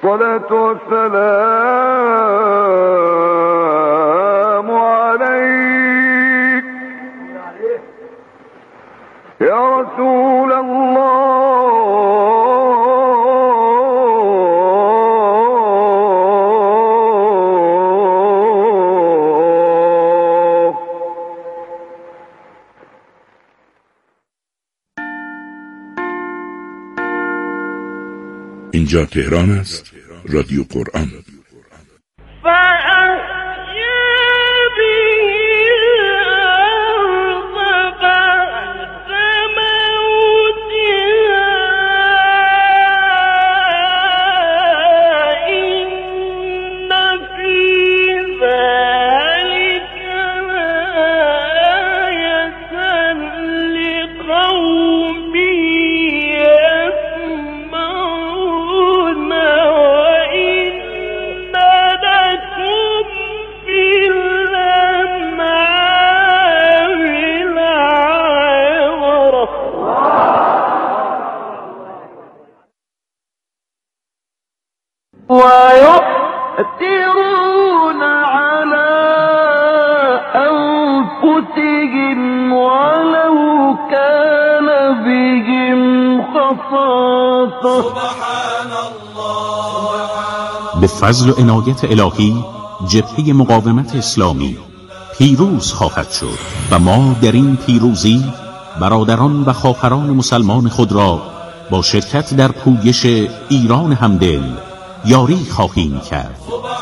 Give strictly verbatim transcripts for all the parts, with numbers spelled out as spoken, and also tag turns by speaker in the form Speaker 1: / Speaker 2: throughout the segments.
Speaker 1: الصلاة والسلام عليك يا رسول الله.
Speaker 2: اینجا تهران است، رادیو قرآن.
Speaker 3: ويؤثرون على أنفسهم ولو كان بهم خصاصة. سبحان الله.
Speaker 4: به فضل و عنایت الهی جبهه مقاومت اسلامی پیروز خواهد شد و ما در این پیروزی برادران و خواهران مسلمان خود را با شرکت در پویش ایران همدل یاری خواهیم کرد.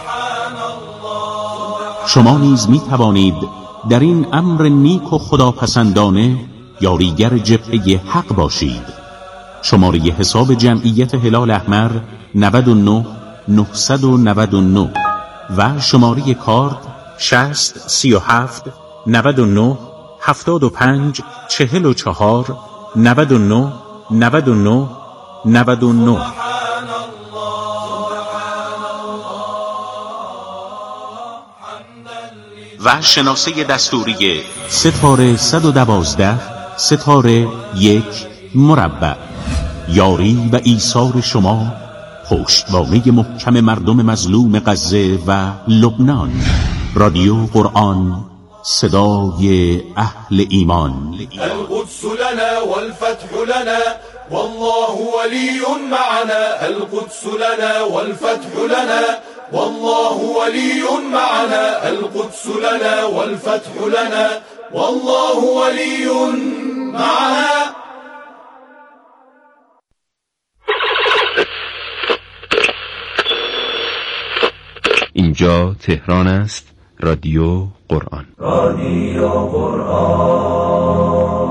Speaker 4: شما نیز می توانید در این امر نیک و خداپسندانه یاریگر جبهه حق باشید. شماره حساب جمعیت هلال احمر نه نه نه نه نه و شماره کارت شصت سی و هفت نود و نه هفتاد و پنج چهل و چهار نود و نه نود و نه نود و نه. و شناسه دستوری ستاره صد و دوازده ستاره یک مربع. یاری و ایثار شما پشتوانه محکم مردم مظلوم غزه و لبنان. رادیو قرآن، صدای اهل ایمان.
Speaker 5: القدس لنا والفتح لنا والله ولي معنا. القدس لنا والفتح لنا والله ولي معنا. القدس لنا والفتح لنا والله ولي معنا.
Speaker 4: اینجا تهران است، رادیو قرآن.
Speaker 5: رادیو قرآن.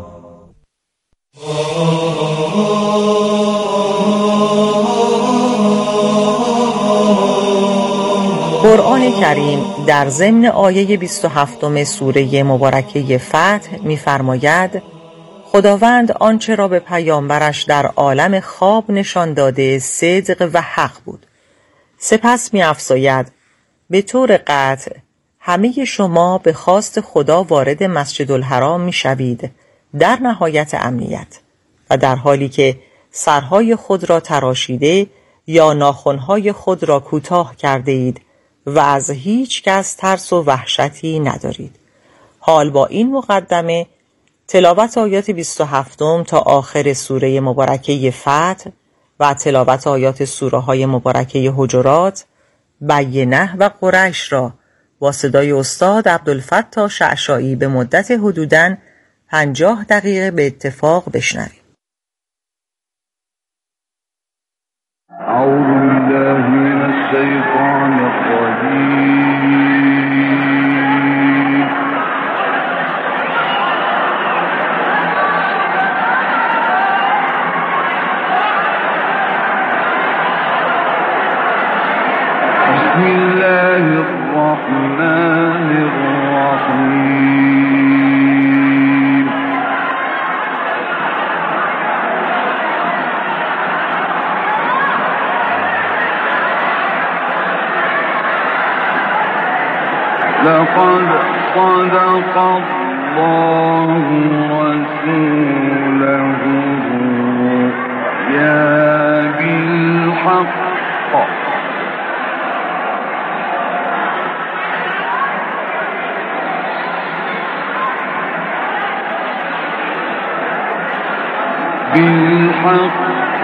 Speaker 6: قرآن کریم در ضمن آیه بیست و هفتم سوره مبارکه فتح می‌فرماید خداوند آنچه را به پیامبرش در عالم خواب نشان داده صدق و حق بود. سپس می‌افزاید به طور قطع همه شما به خواست خدا وارد مسجد الحرام می‌شوید در نهایت امنیت و در حالی که سرهای خود را تراشیده یا ناخن‌های خود را کوتاه کرده اید و از هیچ کس ترس و وحشتی ندارید. حال با این مقدمه تلاوت آیات بیست و هفتم تا آخر سوره مبارکه فتح و تلاوت آیات سوره های مبارکه حجرات، بینه و قریش را با صدای استاد عبدالفتاح شعشاعی به مدت حدوداً پنجاه دقیقه به اتفاق بشنویم.
Speaker 1: اعوذ بالله من الشیطان الرجیم. بسم الله الرحمن الرحیم. لقد صدق الله رسوله الرؤيا بالحق بالحق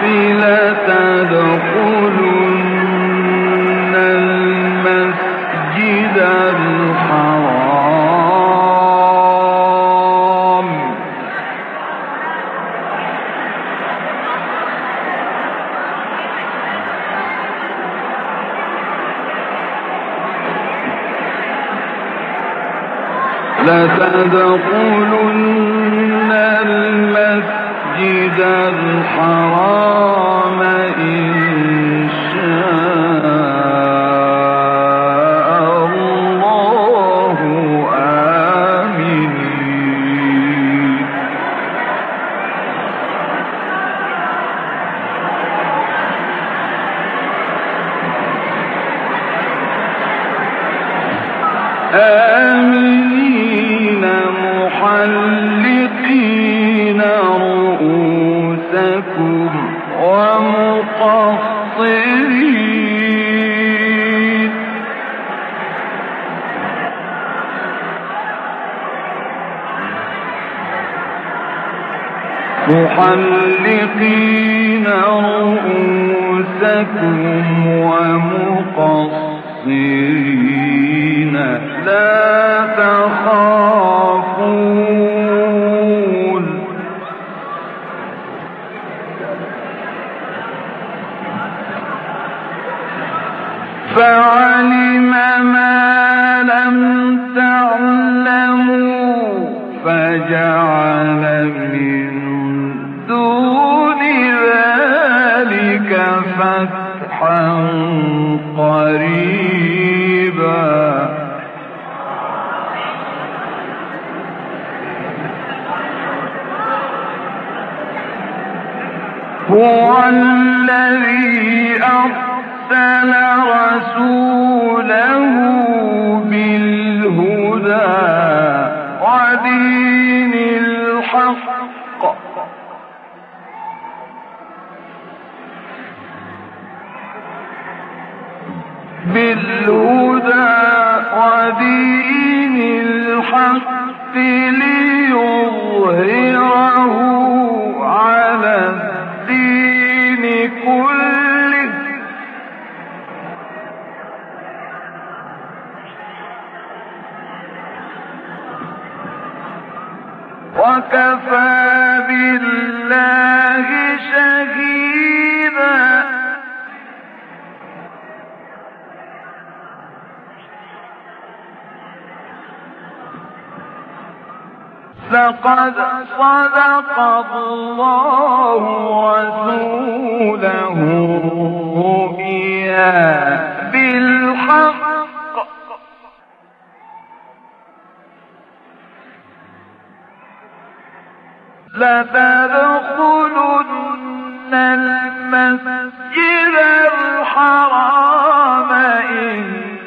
Speaker 1: لتدخلن المسجد الحرام لتدخلن المسجد الحرام إن شاء الله آمنين آمنين محلقين رؤوسكم ومقصرين محلقين رؤوسكم ومقصرين لا تخافون فعلم ما لم تعلموا فجعل من دون ذلك فتحا قريبا هو الذي أرسل رسوله بالهدى ودين الحق بالهدى ودين الحق ليظهره على الدين كله وكفى بالله شهيدا لقد صدق الله رسوله الرؤيا بالحق لتدخلن المسجد الحرام إن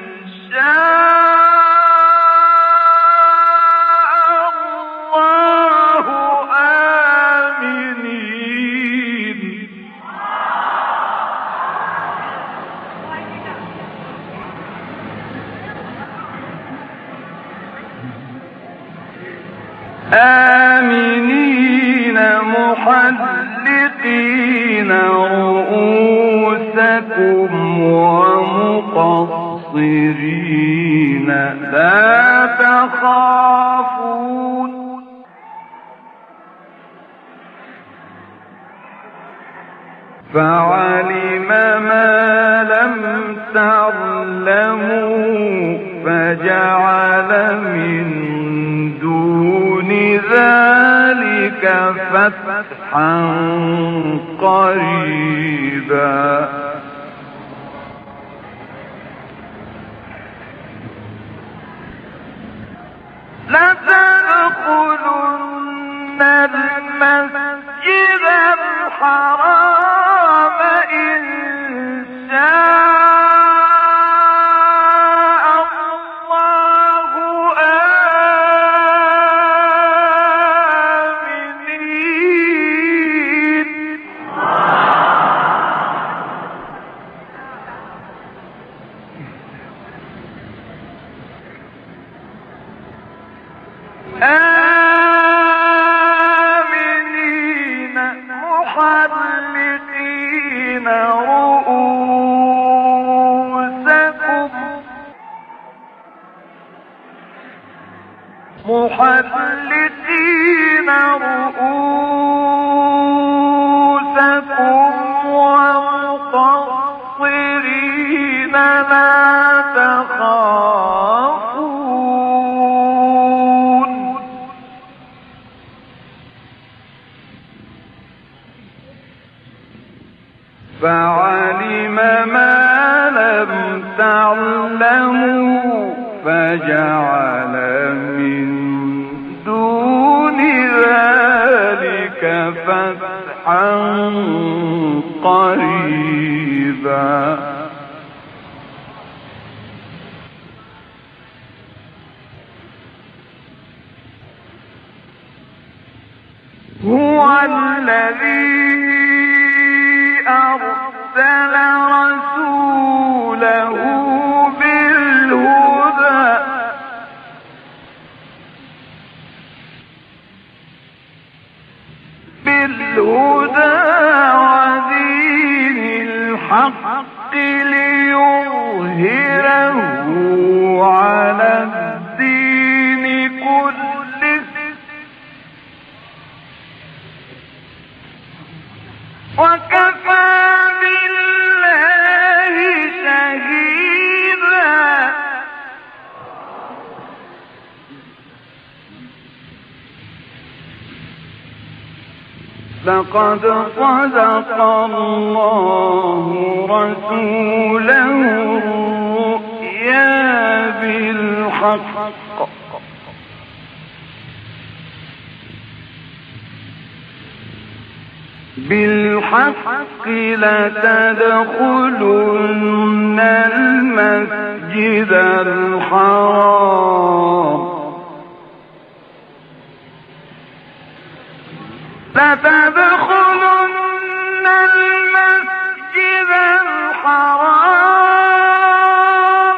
Speaker 1: شاء الله آمنين آمنين محلقين رؤوسكم ومقصرين لا تخافون فعلم ما لم تعلموا فجعل من دون ذلك فتحا قريبا لتدخلن المسجد الحرام إن شاء الله آمنين آمنين محلقين رؤوسكم ومقصرين لا تخافون فعلم ما لم تعلموا فجعل من دون ذلك فتحا قريبا هو الذي أرسل رسوله بالهدى بالهدى ودين الحق ليظهره على الدين كله وكفى بالله شهيدا لقد صدق الله رسوله الرؤيا بالحق بالحق لتدخلن المسجد الحرام لتدخلن المسجد الحرام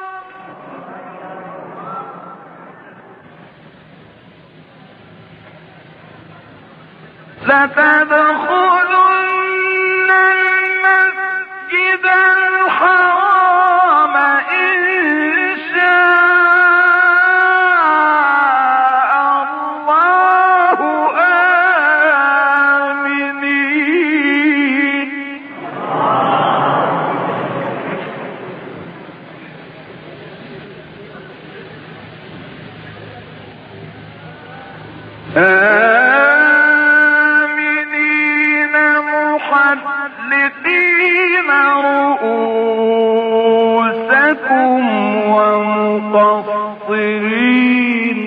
Speaker 1: لتدخلن المسجد الحرام إن شاء الله آمنين محلقين رؤوسكم ومقصرين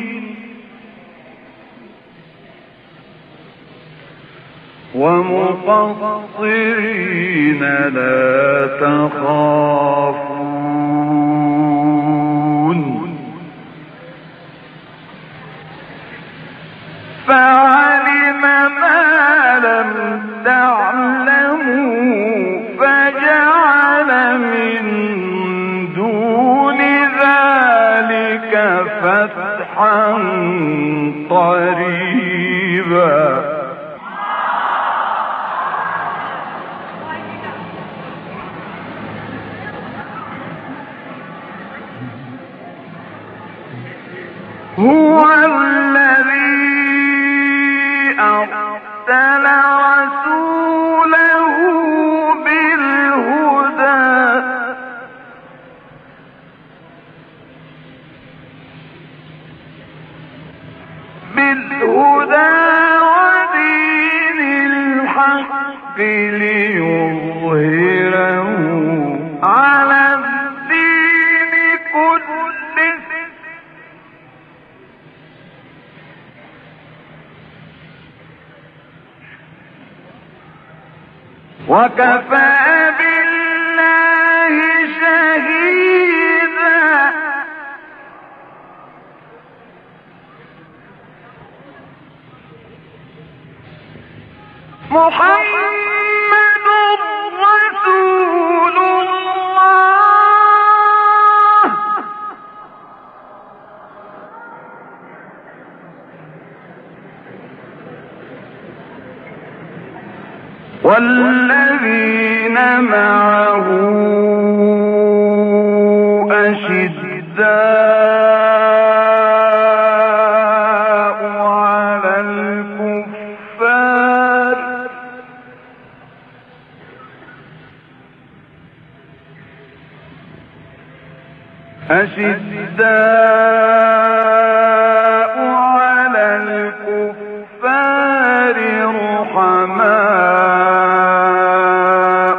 Speaker 1: ومقصرين لا تخافون فعلم ما لم تعلموا فجعل من دون ذلك فتحا قريبا هو الذي أرسل رسوله بالهدى بالهدى ودين الحق ليظهره على الدين كله وكفى بالله شهيدا محمد رسول الله والذين معه أشداء أشداء على الكفار رحماء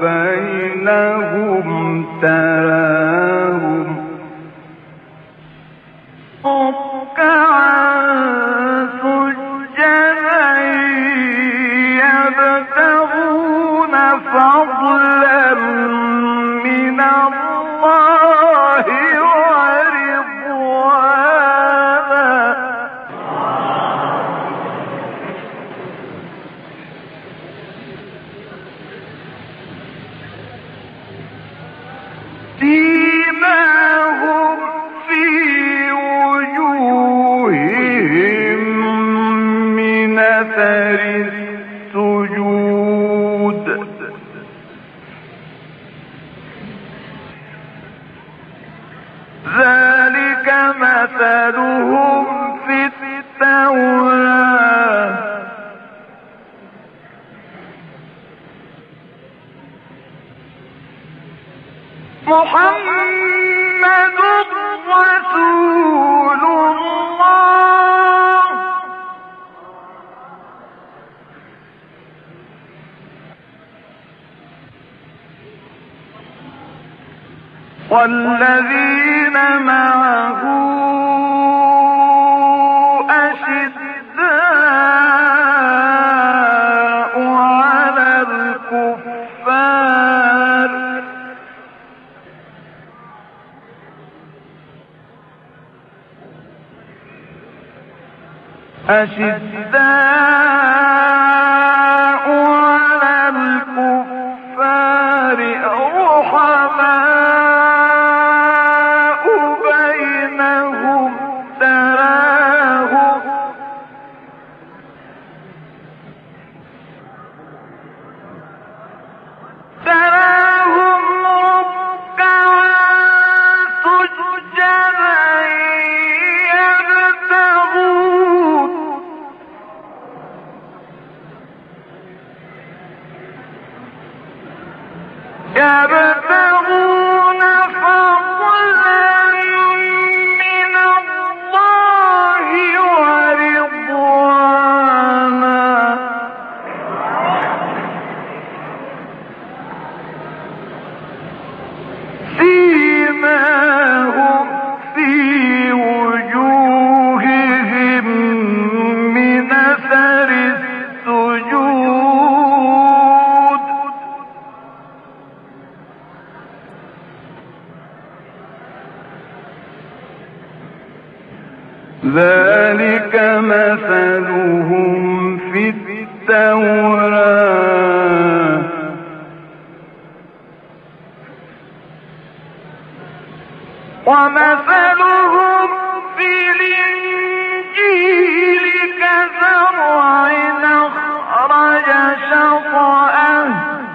Speaker 1: بينهم تراهم ركعا سجدا يبتغون فضلا من الله سيماهم في وجوههم من أثر السجود ذلك مثلهم في التوراة محمد رسول الله والذين معه أشداء على الكفار أشداء على الكفار رحماء بينهم تراهم تراهم ركعا سجدا يبتغون يبتغون فضلا من الله ورضوانا سيماهم في وجوههم من أثر السجود ذلك مثلهم في التوراة ومثلهم في الإنجيل كزرع أخرج شطأه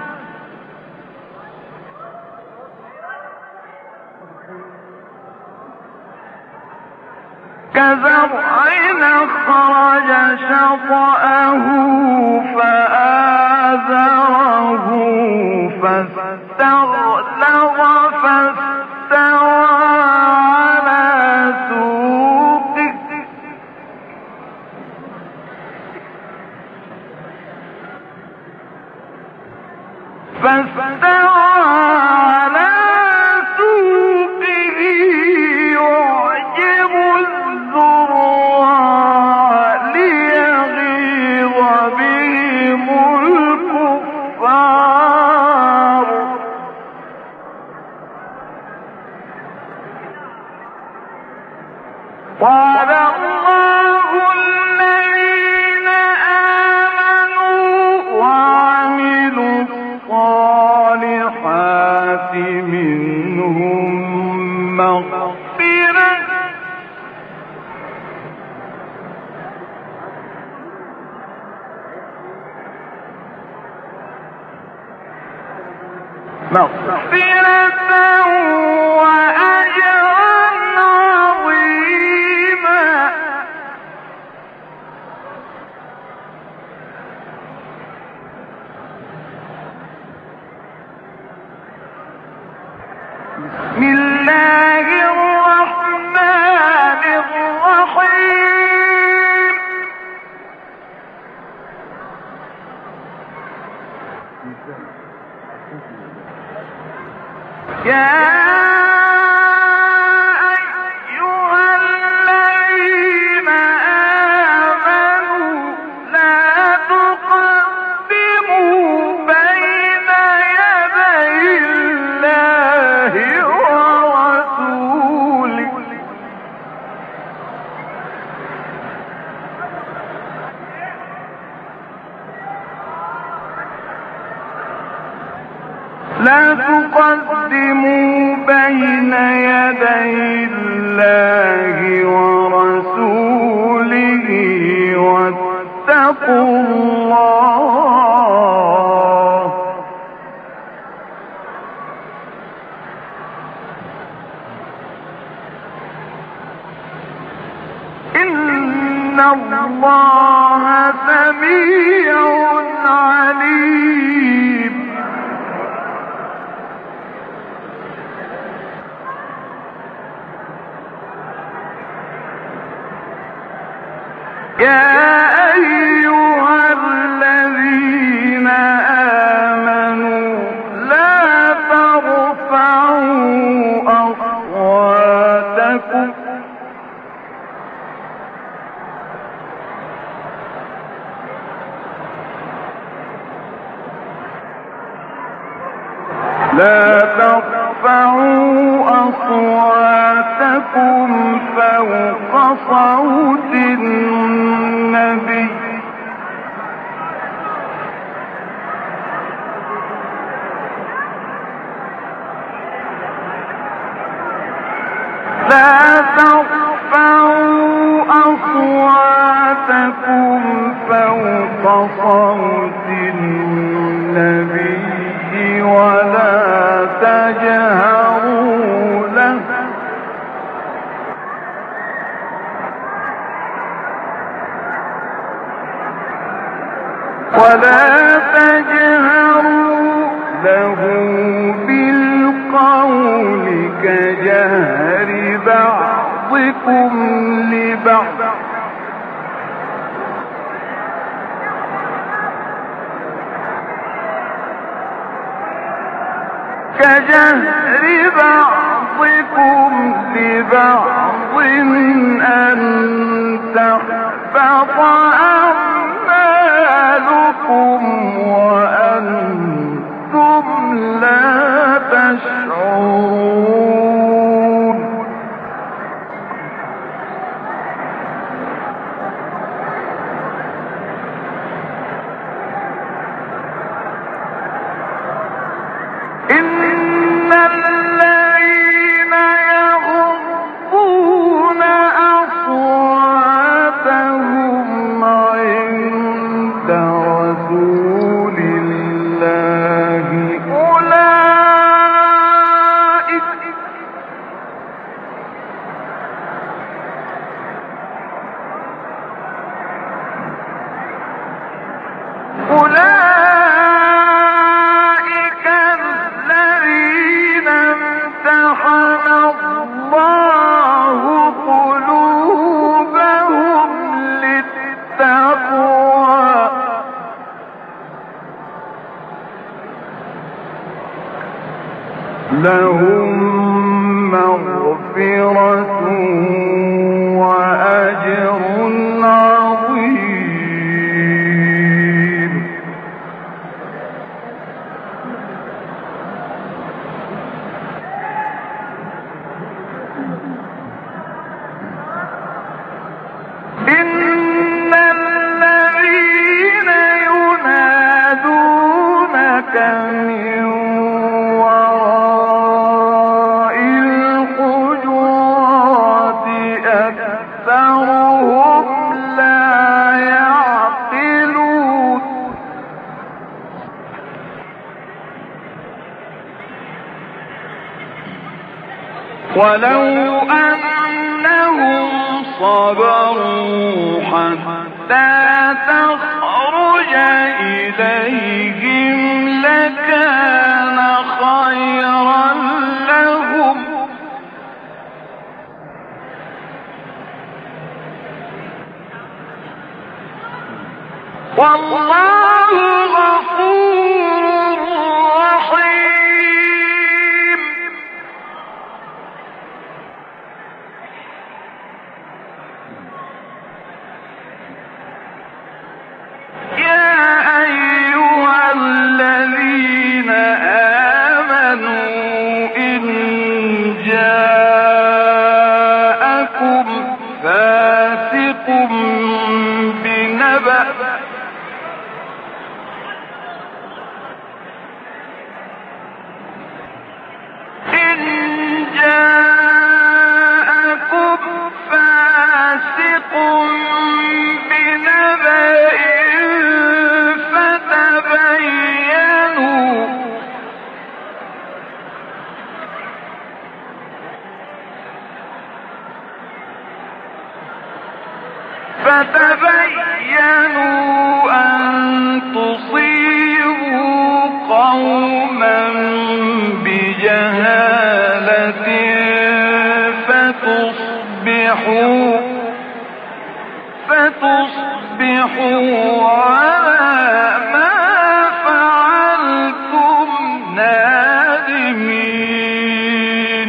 Speaker 1: كزرع أخرج شطأه فآزره فاستغلظ فاستوى على سوقه فاستوى على سوقه يعجب الزراع ليغيظ بهم الكفار وعد الله الذين آمنوا وعملوا الصالحات منهم مغفرة مغفرة وأجرا عظيما بسم الله لا تقدموا بين يدي الله ورسوله واتقوا الله إن الله سميع عليم. يا أيها الذين آمنوا لا ترفعوا أصواتكم لا ترفعوا أصواتكم فوق صوت النبي لا ترفعوا أصواتكم فوق صوت النبي ولا تجهروا له ولا تجهروا له بالقول كجهر بعضكم لبعض كجهر بعضكم لبعض أن تحبط أعمالكم وأنتم لا تشعرون. إن الذين يغضون أصواتهم عند رسول الله أولئك أولئك الذين امتحن الله قلوبهم للتقوى لهم مغفرة وأجر عظيم. إن الذين ينادونك من وراء الحجرات أكثرهم لا يعقلون. ولو أنهم صبروا حتى تخرج إليهم لكان خيرا لهم والله غفور رحيم. يا أيها الذين آمنوا إن جاءكم فاسق بنبأ فتبينوا أن تصيبوا قوما بجهالة فتصبحوا فتصبحوا على ما فعلتم نادمين.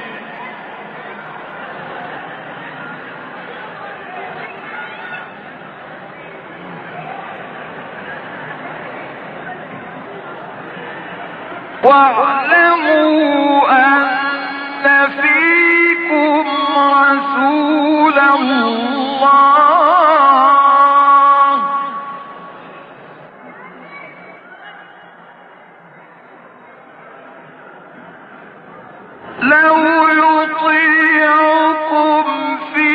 Speaker 1: واعلموا أن فيكم رسول الله لو يطيعكم في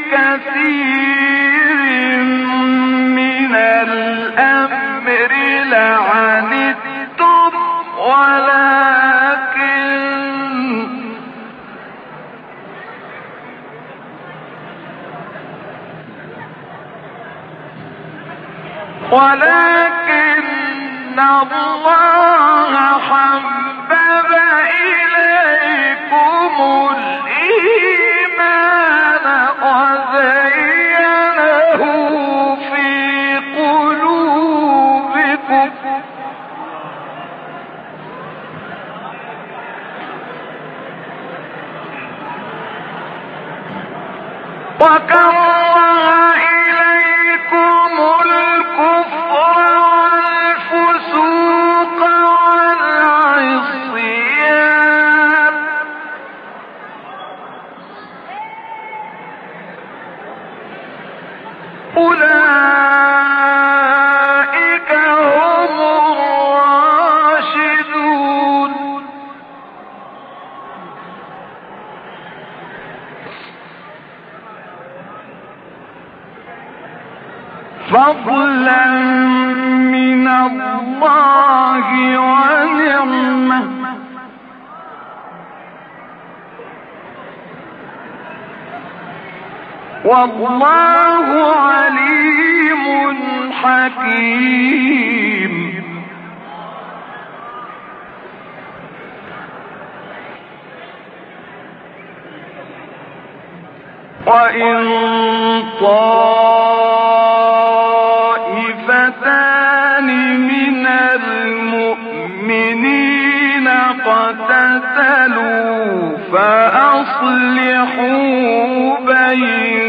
Speaker 1: كثير من الأمر لعنتم ولكن ولكن الله حبب إليكم الإيمان وزينه في قلوبكم وكره إليكم الكفر والفسوق والعصيان أولئك هم الراشدون. فضلا من الله ونعمة والله عليم حكيم. وإن طائفتان من المؤمنين اقتتلوا فأصلحوا بينهما